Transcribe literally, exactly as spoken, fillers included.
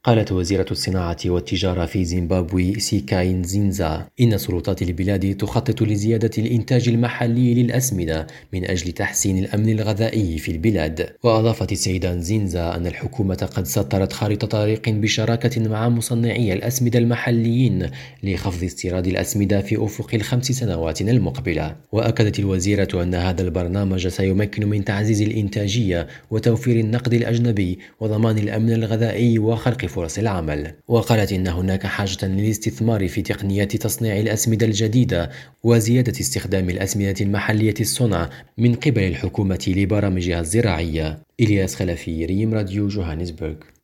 قالت وزيرة الصناعة والتجارة في زيمبابوي سيكاي نزينزا إن سلطات البلاد تخطط لزيادة الإنتاج المحلي للأسمدة من أجل تحسين الأمن الغذائي في البلاد. وأضافت السيدة نزينزا أن الحكومة قد سطرت خارطة طريق بشراكة مع مصنعي الأسمدة المحليين لخفض استيراد الأسمدة في أفق الخمس سنوات المقبلة. وأكدت الوزيرة أن هذا البرنامج سيمكن من تعزيز الإنتاجية وتوفير النقد الأجنبي وضمان الأمن الغذائي وخلق فرص العمل. وقالت إن هناك حاجة للاستثمار في تقنيات تصنيع الأسمدة الجديدة وزيادة استخدام الأسمدة المحلية الصنع من قبل الحكومة لبرامجها الزراعية. إلياس خلفي، ريم راديو، جوهانسبرغ.